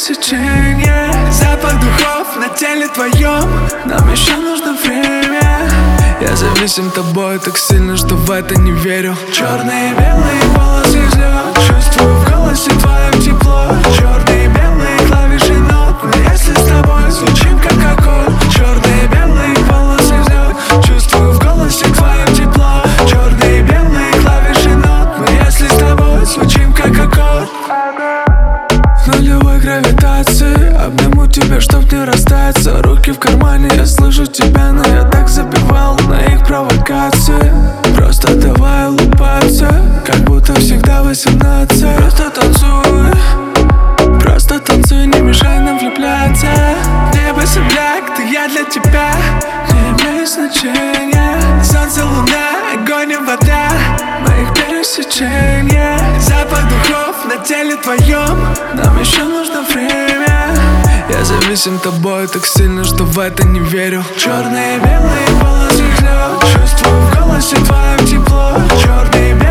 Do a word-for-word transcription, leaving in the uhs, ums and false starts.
пересечения. Запах духов на теле твоем, нам еще нужно время. Я зависим тобой так сильно, что в это не верю. Черные и белые волосы взлет, чувствую в голосе твоем тепло. Черные и белые клавиши нот, но если с тобой звучим как аккорд. Черные и белые волосы взлет, чувствую в голосе твоем тепло. Черные и белые клавиши нот, но если с тобой звучим как аккорд. В нулевой гравитации обниму тебя, чтоб не расстаться. Руки в кармане, я слышу тебя, но я так забивал на их провокации. Просто давай улыбаться, как будто всегда восемнадцать. Просто танцуй, просто танцуй, не мешай нам влюбляться. Небо земляк, ты я для тебя, не имеет значения. Солнце, луна, огонь и вода, моих пересечения. Запах духов на теле твоем, нам еще нужно время. Я зависим тобой так сильно, что в это не верю. Черные и белые волосы взлет, чувствую в голосе твоем тепло. Черные и белые